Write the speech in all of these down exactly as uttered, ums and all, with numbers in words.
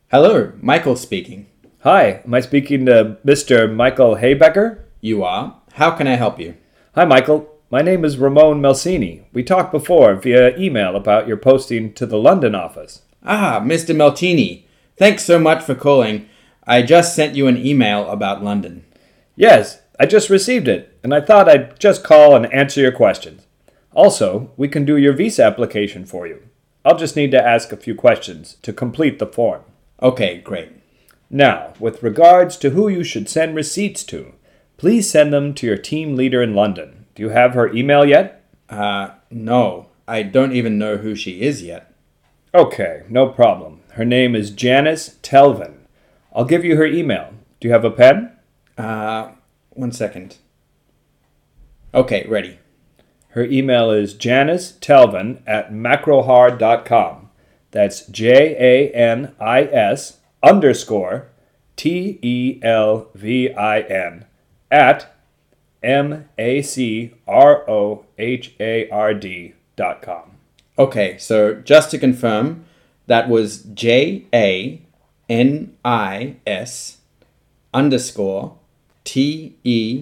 Hello, Michael speaking. Hi, am I speaking to Mister Michael Haybecker? You are. How can I help you? Hi, Michael. My name is Ramon Melcini. We talked before via email about your posting to the London office. Ah, Mister Meltini. Thanks so much for calling. I just sent you an email about London. Yes, I just received it, and I thought I'd just call and answer your questions. Also, we can do your visa application for you. I'll just need to ask a few questions to complete the form. Okay, great. Now, with regards to who you should send receipts to, please send them to your team leader in London. Do you have her email yet? Uh, no. I don't even know who she is yet. Okay, no problem. Her name is Janice Telvin. I'll give you her email. Do you have a pen? Uh, one second. Okay, ready. Her email is janice telvin at macrohard dot com. That's J A N I S underscore T E L V I N at M A C R O H A R D dot com. Okay, so just to confirm, that was J A N I S underscore T E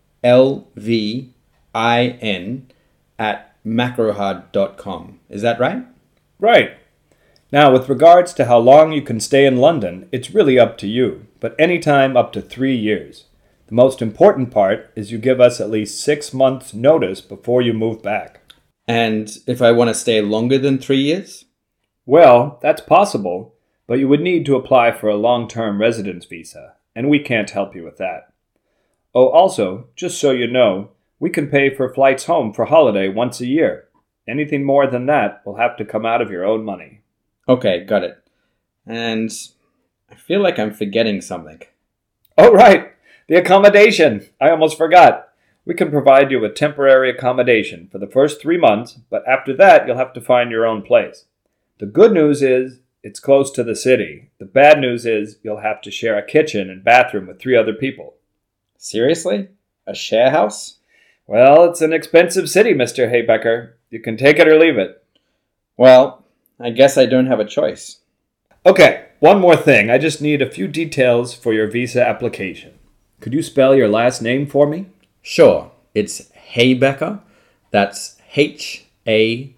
L V I N at macrohard dot com. Is that right? Right. Now, with regards to how long you can stay in London, it's really up to you, but anytime up to three years. The most important part is you give us at least six months' notice before you move back. And if I want to stay longer than three years? Well, that's possible, but you would need to apply for a long-term residence visa, and we can't help you with that. Oh, also, just so you know, we can pay for flights home for holiday once a year. Anything more than that will have to come out of your own money. Okay, got it. And I feel like I'm forgetting something. Oh, right. The accommodation. I almost forgot. We can provide you with temporary accommodation for the first three months, but after that, you'll have to find your own place. The good news is it's close to the city. The bad news is you'll have to share a kitchen and bathroom with three other people. Seriously? A share house? Well, it's an expensive city, Mister Haybecker. You can take it or leave it. Well, I guess I don't have a choice. Okay, one more thing. I just need a few details for your visa application. Could you spell your last name for me? Sure. It's Haybecker. That's H A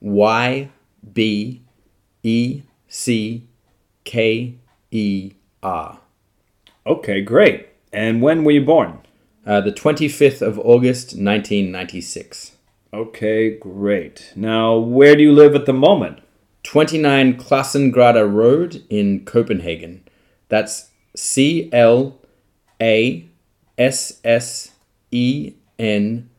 Y B E C K E R. Okay, great. And when were you born? Uh, the twenty-fifth of August, nineteen ninety-six. Okay, great. Now, where do you live at the moment? twenty-nine Klassengrada Road in Copenhagen. That's C L A S S E N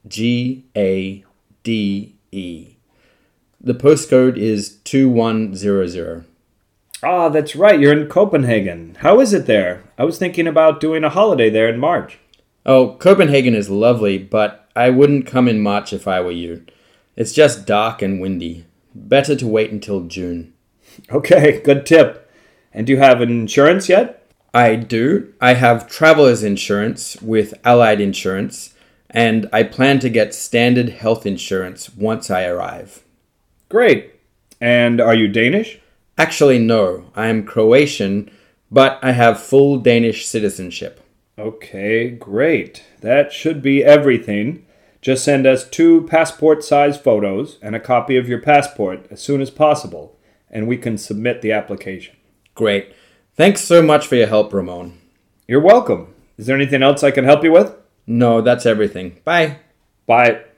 G A D E. The postcode is two one zero zero. Ah, that's right. You're in Copenhagen. How is it there? I was thinking about doing a holiday there in March. Oh, Copenhagen is lovely, but I wouldn't come in March if I were you. It's just dark and windy. Better to wait until June. Okay, good tip. And do you have insurance yet? I do. I have traveler's insurance with Allied Insurance, and I plan to get standard health insurance once I arrive. Great. And are you Danish? Actually, no. I am Croatian, but I have full Danish citizenship. Okay, great. That should be everything. Just send us two passport-size photos and a copy of your passport as soon as possible, and we can submit the application. Great. Thanks so much for your help, Ramon. You're welcome. Is there anything else I can help you with? No, that's everything. Bye. Bye.